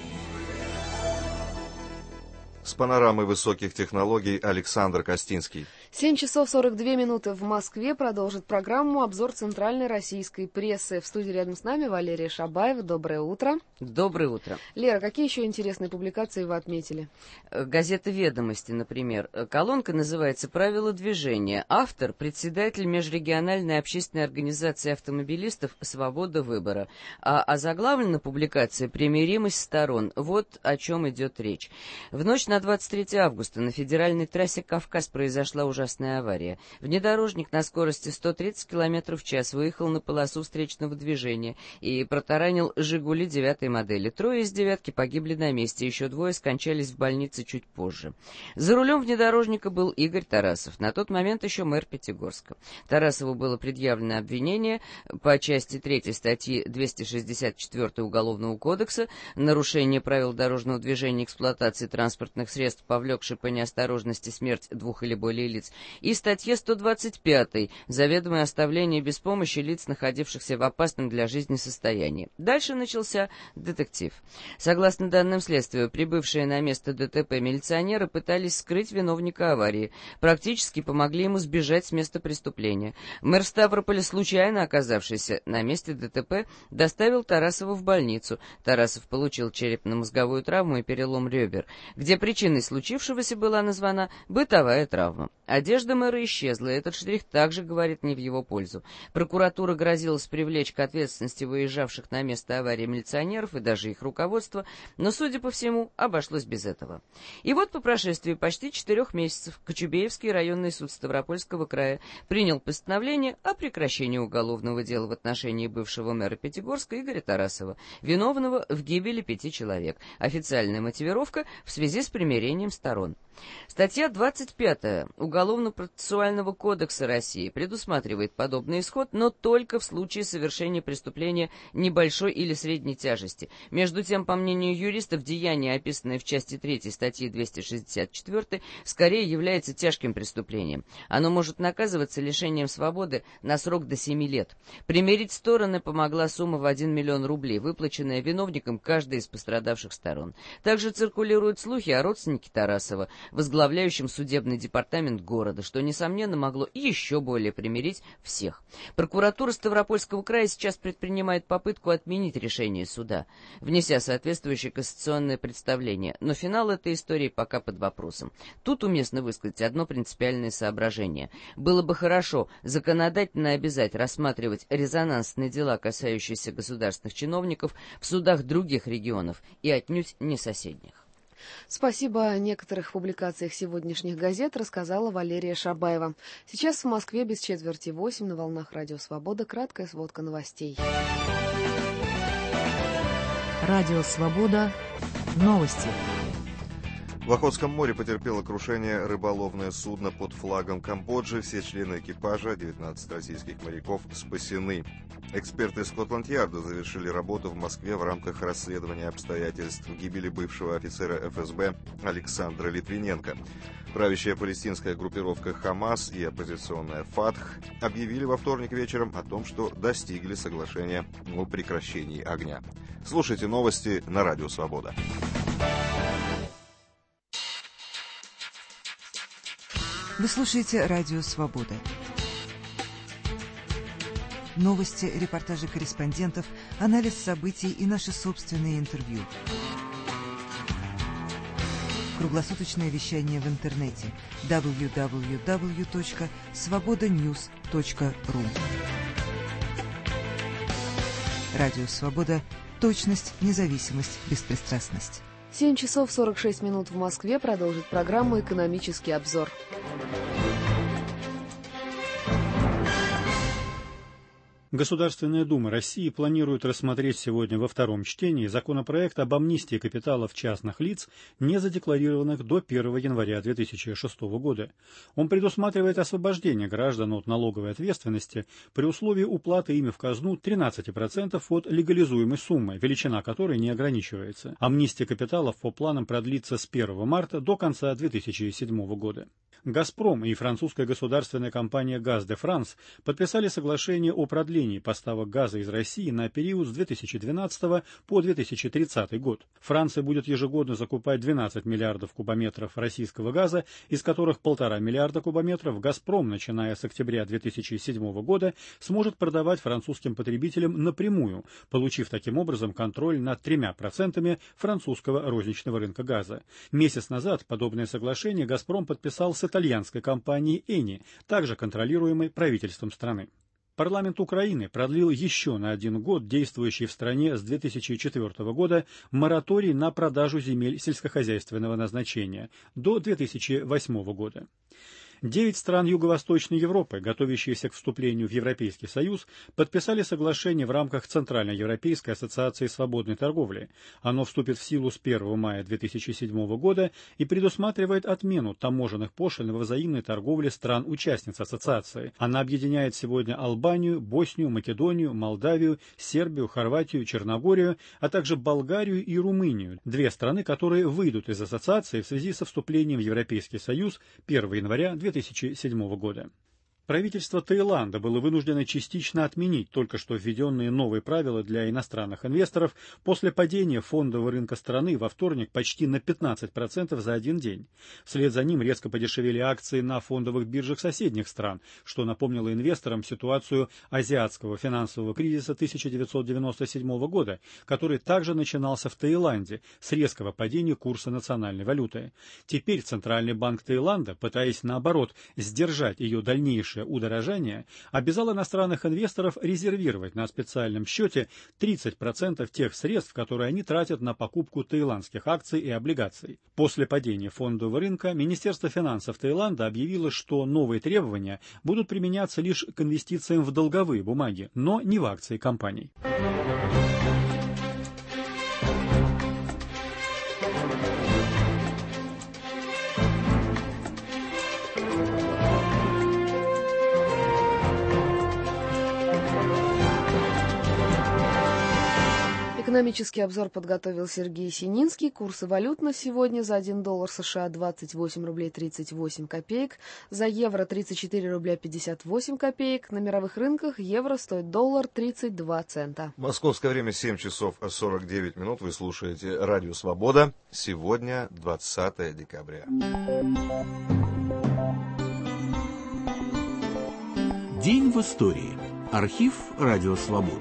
С панорамой высоких технологий Александр Костинский. семь часов сорок две минуты в Москве. Продолжит программу обзор центральной российской прессы. В студии рядом с нами Валерия Шабаева. Доброе утро. Доброе утро. Лера, какие еще интересные публикации вы отметили? Газета «Ведомости», например. Колонка называется «Правила движения». Автор – председатель межрегиональной общественной организации автомобилистов «Свобода выбора». А озаглавлена публикация «Примиримость сторон». Вот о чем идет речь. В ночь на двадцать третье августа на федеральной трассе «Кавказ» произошла ужасная авария. Внедорожник на скорости сто тридцать километров в час выехал на полосу встречного движения и протаранил «Жигули» девятой модели. Трое из девятки погибли на месте, еще двое скончались в больнице чуть позже. За рулем внедорожника был Игорь Тарасов, на тот момент еще мэр Пятигорска. Тарасову было предъявлено обвинение по части третьей статьи двести шестьдесят четыре Уголовного кодекса «Нарушение правил дорожного движения и эксплуатации транспортных средств, повлекший по неосторожности смерть двух или более лиц», и статье сто двадцать пять «Заведомое оставление без помощи лиц, находившихся в опасном для жизни состоянии». Дальше начался детектив. Согласно данным следствия, прибывшие на место ДТП милиционеры пытались скрыть виновника аварии, практически помогли ему сбежать с места преступления. Мэр Ставрополя, случайно оказавшийся на месте ДТП, доставил Тарасова в больницу. Тарасов получил черепно-мозговую травму и перелом ребер, где причиной случившегося была названа бытовая травма. Одежда мэра исчезла, и этот штрих также говорит не в его пользу. Прокуратура грозилась привлечь к ответственности выезжавших на место аварии милиционеров и даже их руководство, но, судя по всему, обошлось без этого. И вот по прошествии почти четырех месяцев Кочубеевский районный суд Ставропольского края принял постановление о прекращении уголовного дела в отношении бывшего мэра Пятигорска Игоря Тарасова, виновного в гибели пяти человек. Официальная мотивировка в связи с примирением сторон. Статья двадцать пятая Уголовно-процессуального кодекса России предусматривает подобный исход, но только в случае совершения преступления небольшой или средней тяжести. Между тем, по мнению юристов, деяние, описанное в части третьей статьи двести шестьдесят четыре, скорее является тяжким преступлением. Оно может наказываться лишением свободы на срок до семи лет. Примирить стороны помогла сумма в один миллион рублей, выплаченная виновникам каждой из пострадавших сторон. Также циркулируют слухи о родственнике Тарасова, возглавляющем судебный департамент города, что, несомненно, могло еще более примирить всех. Прокуратура Ставропольского края сейчас предпринимает попытку отменить решение суда, внеся соответствующее кассационное представление, но финал этой истории пока под вопросом. Тут уместно высказать одно принципиальное соображение. Было бы хорошо законодательно обязать рассматривать резонансные дела, касающиеся государственных чиновников, в судах других регионов и отнюдь не соседних. Спасибо. О некоторых публикациях сегодняшних газет рассказала Валерия Шабаева. Сейчас в Москве без четверти восемь на волнах Радио Свобода. Краткая сводка новостей. Радио Свобода. Новости. В Охотском море потерпело крушение рыболовное судно под флагом Камбоджи. Все члены экипажа, девятнадцать российских моряков, спасены. Эксперты Скотланд-Ярда завершили работу в Москве в рамках расследования обстоятельств гибели бывшего офицера эф эс бэ Александра Литвиненко. Правящая палестинская группировка «Хамас» и оппозиционная «Фатх» объявили во вторник вечером о том, что достигли соглашения о прекращении огня. Слушайте новости на Радио Свобода. Вы слушаете Радио Свобода. Новости, репортажи корреспондентов, анализ событий и наши собственные интервью. Круглосуточное вещание в интернете дабл ю дабл ю дабл ю точка свобода ньюс точка ру. Радио «Свобода». Точность, независимость, беспристрастность. семь часов сорок шесть минут в Москве. Продолжит программу «Экономический обзор». Государственная Дума России планирует рассмотреть сегодня во втором чтении законопроект об амнистии капиталов частных лиц, не задекларированных до первого января две тысячи шестого года. Он предусматривает освобождение граждан от налоговой ответственности при условии уплаты ими в казну тринадцати процентов от легализуемой суммы, величина которой не ограничивается. Амнистия капиталов по планам продлится с первого марта до конца две тысячи седьмого года. «Газпром» и французская государственная компания «Газ де Франс» подписали соглашение о продлении поставок газа из России на период с две тысячи двенадцатого по две тысячи тридцатый год. Франция будет ежегодно закупать двенадцать миллиардов кубометров российского газа, из которых полтора миллиарда кубометров «Газпром», начиная с октября две тысячи седьмого года, сможет продавать французским потребителям напрямую, получив таким образом контроль над тремя процентами французского розничного рынка газа. Месяц назад подобное соглашение «Газпром» подписал с итальянской компанией «Эни», также контролируемой правительством страны. Парламент Украины продлил еще на один год действующий в стране с две тысячи четвёртого года мораторий на продажу земель сельскохозяйственного назначения до две тысячи восьмого года. Девять стран Юго-Восточной Европы, готовящиеся к вступлению в Европейский Союз, подписали соглашение в рамках Центральноевропейской ассоциации свободной торговли. Оно вступит в силу с первого мая две тысячи седьмого года и предусматривает отмену таможенных пошлин во взаимной торговле стран-участниц ассоциации. Она объединяет сегодня Албанию, Боснию, Македонию, Молдавию, Сербию, Хорватию, Черногорию, а также Болгарию и Румынию, две страны, которые выйдут из ассоциации в связи со вступлением в Европейский Союз первого января две тысячи седьмого года. Правительство Таиланда было вынуждено частично отменить только что введенные новые правила для иностранных инвесторов после падения фондового рынка страны во вторник почти на пятнадцать процентов за один день. Вслед за ним резко подешевели акции на фондовых биржах соседних стран, что напомнило инвесторам ситуацию азиатского финансового кризиса тысяча девятьсот девяносто седьмого года, который также начинался в Таиланде с резкого падения курса национальной валюты. Теперь Центральный банк Таиланда, пытаясь наоборот сдержать ее дальнейшее удорожание, обязал иностранных инвесторов резервировать на специальном счете тридцать процентов тех средств, которые они тратят на покупку таиландских акций и облигаций. После падения фондового рынка Министерство финансов Таиланда объявило, что новые требования будут применяться лишь к инвестициям в долговые бумаги, но не в акции компаний. Экономический обзор подготовил Сергей Сининский. Курсы валют на сегодня: за один доллар США двадцать восемь рублей тридцать восемь копеек, за евро тридцать четыре рубля пятьдесят восемь копеек. На мировых рынках евро стоит доллар тридцать два цента. Московское время семь часов сорок девять минут. Вы слушаете Радио Свобода. Сегодня двадцатое декабря. День в истории. Архив Радио Свобода.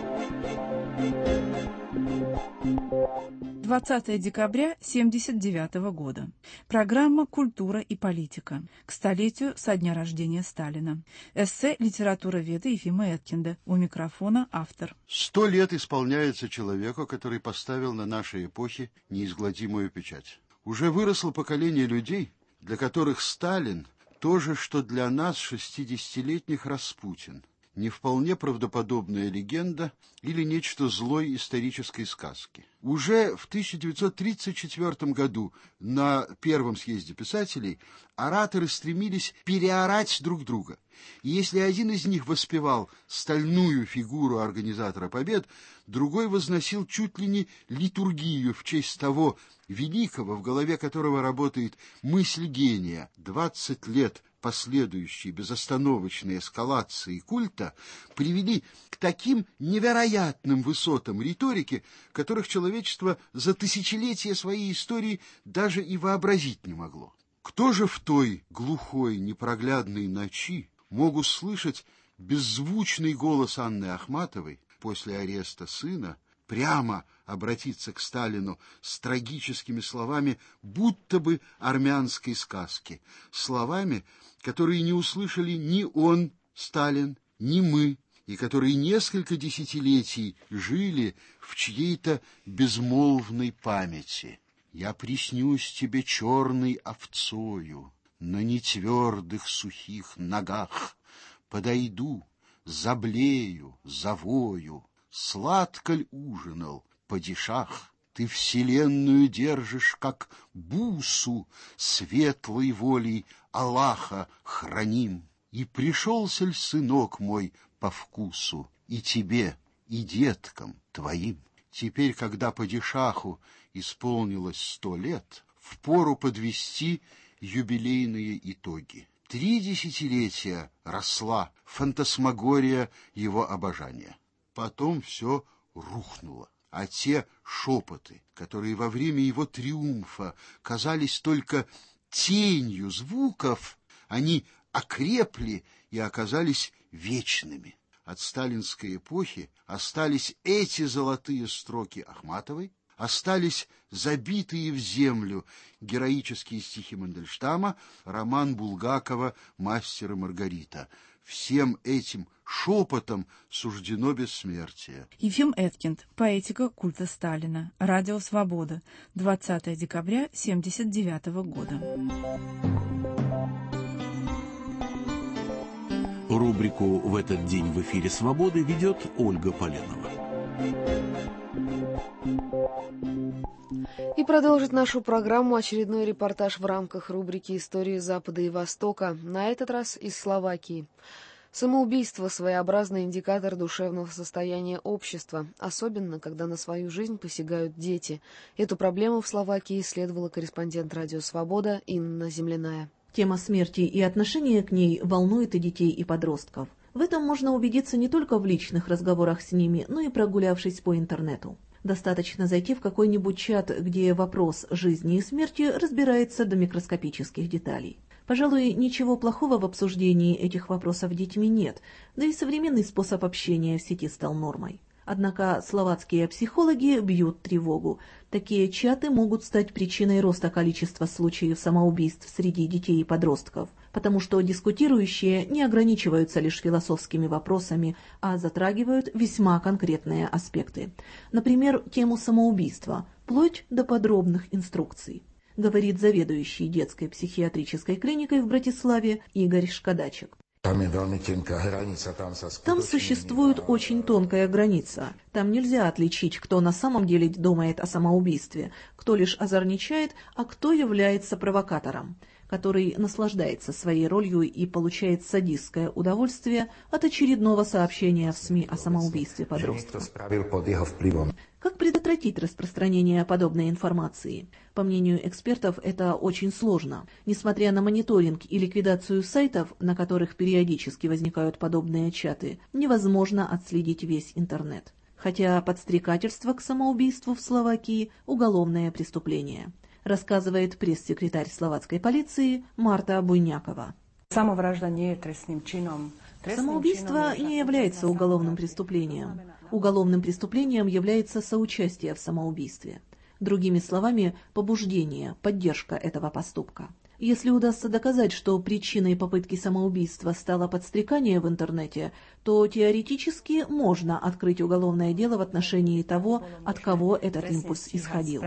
двадцатое декабря семьдесят девятого года. Программа «Культура и политика» к столетию со дня рождения Сталина. Эссе литературоведа Ефима Эткинда. У микрофона автор. Сто лет исполняется человеку, который поставил на нашей эпохе неизгладимую печать. Уже выросло поколение людей, для которых Сталин то же, что для нас шестидесятилетних Распутин. Не вполне правдоподобная легенда или нечто злой исторической сказки. Уже в тысяча девятьсот тридцать четвёртом году на Первом съезде писателей ораторы стремились переорать друг друга. И если один из них воспевал стальную фигуру организатора побед, другой возносил чуть ли не литургию в честь того великого, в голове которого работает мысль гения. Двадцать лет последующей безостановочной эскалации культа привели к таким невероятным высотам риторики, которых человечество за тысячелетия своей истории даже и вообразить не могло. Кто же в той глухой, непроглядной ночи мог услышать беззвучный голос Анны Ахматовой после ареста сына, прямо обратиться к Сталину с трагическими словами, будто бы армянской сказки, словами, которые не услышали ни он, Сталин, ни мы, и которые несколько десятилетий жили в чьей-то безмолвной памяти. «Я приснюсь тебе черной овцою на нетвердых сухих ногах, подойду, заблею, завою, сладко ль ужинал, падишах? Ты вселенную держишь, как бусу, светлой волей Аллаха храним. И пришелся ль сынок мой по вкусу и тебе, и деткам твоим? Теперь, когда падишаху исполнилось сто лет, впору подвести юбилейные итоги. Три десятилетия росла фантасмагория его обожания. Потом все рухнуло, а те шепоты, которые во время его триумфа казались только тенью звуков, они окрепли и оказались вечными. От сталинской эпохи остались эти золотые строки Ахматовой, остались забитые в землю героические стихи Мандельштама, роман Булгакова «Мастер и Маргарита». Всем этим шепотом суждено бессмертие. Ефим Эткинд. Поэтика культа Сталина. Радио «Свобода». двадцатое декабря семьдесят девятого года. Рубрику «В этот день в эфире «Свободы» ведет Ольга Поленова. И продолжит нашу программу очередной репортаж в рамках рубрики «Истории Запада и Востока», на этот раз из Словакии. Самоубийство – своеобразный индикатор душевного состояния общества, особенно, когда на свою жизнь посягают дети. Эту проблему в Словакии исследовала корреспондент «Радио Свобода» Инна Земляная. Тема смерти и отношение к ней волнует и детей, и подростков. В этом можно убедиться не только в личных разговорах с ними, но и прогулявшись по интернету. Достаточно зайти в какой-нибудь чат, где вопрос жизни и смерти разбирается до микроскопических деталей. Пожалуй, ничего плохого в обсуждении этих вопросов детьми нет, да и современный способ общения в сети стал нормой. Однако словацкие психологи бьют тревогу. Такие чаты могут стать причиной роста количества случаев самоубийств среди детей и подростков, потому что дискутирующие не ограничиваются лишь философскими вопросами, а затрагивают весьма конкретные аспекты. Например, тему самоубийства, вплоть до подробных инструкций, говорит заведующий детской психиатрической клиникой в Братиславе Игорь Шкадачек. Там существует очень тонкая граница. Там нельзя отличить, кто на самом деле думает о самоубийстве, кто лишь озорничает, а кто является провокатором, который наслаждается своей ролью и получает садистское удовольствие от очередного сообщения в СМИ о самоубийстве подростка. Как предотвратить распространение подобной информации? По мнению экспертов, это очень сложно. Несмотря на мониторинг и ликвидацию сайтов, на которых периодически возникают подобные чаты, невозможно отследить весь интернет. Хотя подстрекательство к самоубийству в Словакии – уголовное преступление, рассказывает пресс-секретарь словацкой полиции Марта Буйнякова. Самоубийство не является уголовным преступлением. Уголовным преступлением является соучастие в самоубийстве. Другими словами, побуждение, поддержка этого поступка. Если удастся доказать, что причиной попытки самоубийства стало подстрекание в интернете, то теоретически можно открыть уголовное дело в отношении того, от кого этот импульс исходил.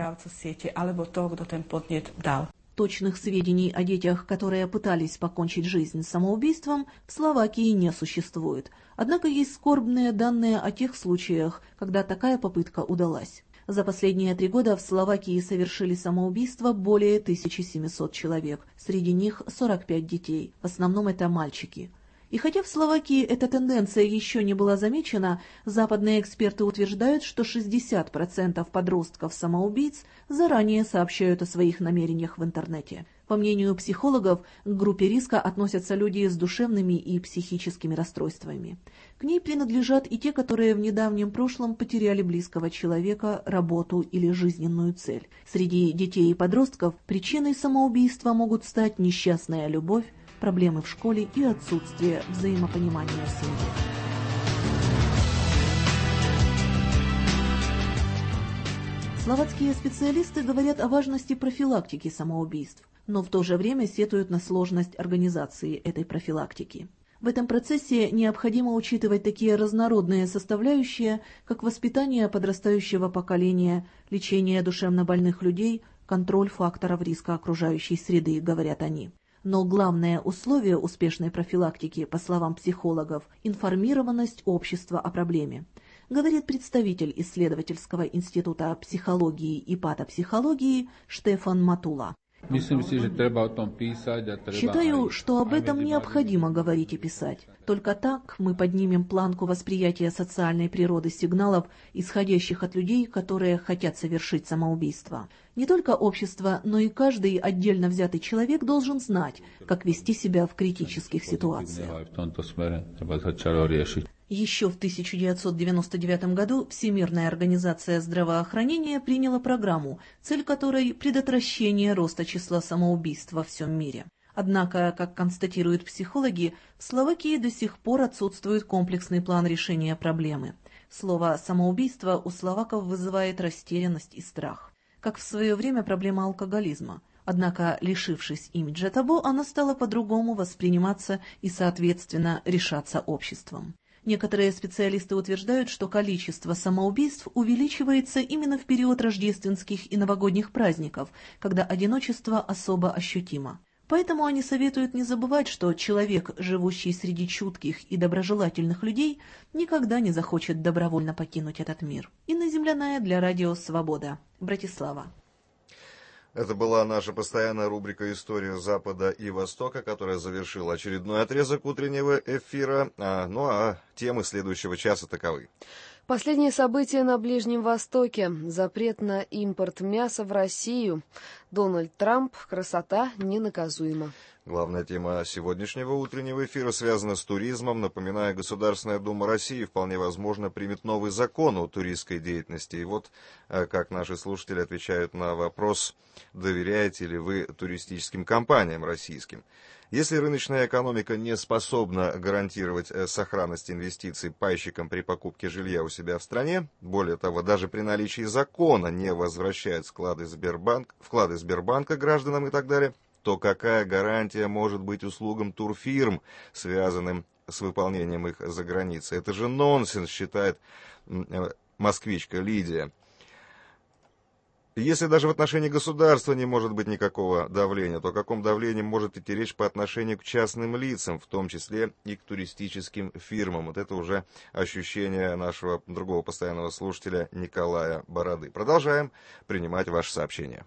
Точных сведений о детях, которые пытались покончить жизнь самоубийством, в Словакии не существует. Однако есть скорбные данные о тех случаях, когда такая попытка удалась. За последние три года в Словакии совершили самоубийство более тысячи семисот человек, среди них сорок пять детей, в основном это мальчики. И хотя в Словакии эта тенденция еще не была замечена, западные эксперты утверждают, что шестьдесят процентов подростков-самоубийц заранее сообщают о своих намерениях в интернете. По мнению психологов, к группе риска относятся люди с душевными и психическими расстройствами. К ней принадлежат и те, которые в недавнем прошлом потеряли близкого человека, работу или жизненную цель. Среди детей и подростков причиной самоубийства могут стать несчастная любовь, проблемы в школе и отсутствие взаимопонимания в семье. Словацкие специалисты говорят о важности профилактики самоубийств, но в то же время сетуют на сложность организации этой профилактики. В этом процессе необходимо учитывать такие разнородные составляющие, как воспитание подрастающего поколения, лечение душевнобольных людей, контроль факторов риска окружающей среды, говорят они. Но главное условие успешной профилактики, по словам психологов, информированность общества о проблеме, говорит представитель исследовательского института психологии и патопсихологии Штефан Матула. Считаю, что об этом необходимо говорить и писать. Только так мы поднимем планку восприятия социальной природы сигналов, исходящих от людей, которые хотят совершить самоубийство. Не только общество, но и каждый отдельно взятый человек должен знать, как вести себя в критических ситуациях. Еще в тысяча девятьсот девяносто девятом году Всемирная организация здравоохранения приняла программу, цель которой – предотвращение роста числа самоубийств во всем мире. Однако, как констатируют психологи, в Словакии до сих пор отсутствует комплексный план решения проблемы. Слово «самоубийство» у словаков вызывает растерянность и страх. Как в свое время проблема алкоголизма. Однако, лишившись имиджа табу, она стала по-другому восприниматься и, соответственно, решаться обществом. Некоторые специалисты утверждают, что количество самоубийств увеличивается именно в период рождественских и новогодних праздников, когда одиночество особо ощутимо. Поэтому они советуют не забывать, что человек, живущий среди чутких и доброжелательных людей, никогда не захочет добровольно покинуть этот мир. Инна Земляная для Радио Свобода. Братислава. Это была наша постоянная рубрика «История Запада и Востока», которая завершила очередной отрезок утреннего эфира. А, ну а темы следующего часа таковы. Последние события на Ближнем Востоке. Запрет на импорт мяса в Россию. Дональд Трамп. Красота ненаказуема. Главная тема сегодняшнего утреннего эфира связана с туризмом. Напоминаю, Государственная Дума России вполне возможно примет новый закон о туристской деятельности. И вот как наши слушатели отвечают на вопрос, доверяете ли вы туристическим компаниям российским. Если рыночная экономика не способна гарантировать сохранность инвестиций пайщикам при покупке жилья у себя в стране, более того, даже при наличии закона не возвращают вклады, Сбербанк, вклады Сбербанка гражданам и так далее, то какая гарантия может быть услугам турфирм, связанным с выполнением их за границей? Это же нонсенс, считает москвичка Лидия. Если даже в отношении государства не может быть никакого давления, то о каком давлении может идти речь по отношению к частным лицам, в том числе и к туристическим фирмам? Вот это уже ощущение нашего другого постоянного слушателя Николая Бороды. Продолжаем принимать ваши сообщения.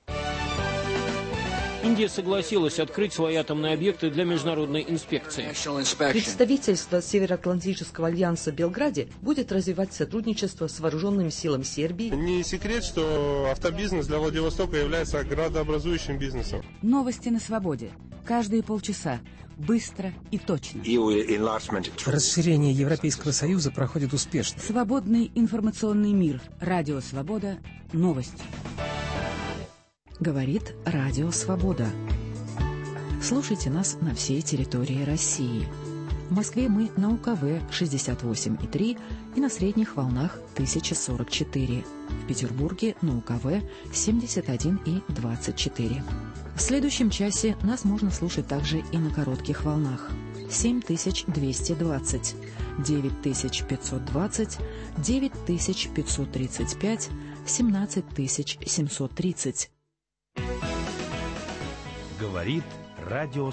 Индия согласилась открыть свои атомные объекты для международной инспекции. Представительство Североатлантического альянса в Белграде будет развивать сотрудничество с вооруженными силами Сербии. Не секрет, что автобизнес для Владивостока является градообразующим бизнесом. Новости на свободе. Каждые полчаса. Быстро и точно. Расширение Европейского Союза проходит успешно. Свободный информационный мир. Радио Свобода. Новости. Говорит Радио Свобода. Слушайте нас на всей территории России. В Москве мы на УКВ шестьдесят восемь и три и на средних волнах тысяча сорок четыре. В Петербурге на УКВ семьдесят один и двадцать четыре. В следующем часе нас можно слушать также и на коротких волнах. семь тысяч двести двадцать, девять тысяч пятьсот двадцать, девять тысяч пятьсот тридцать пять, семнадцать тысяч семьсот тридцать. Говорит Радио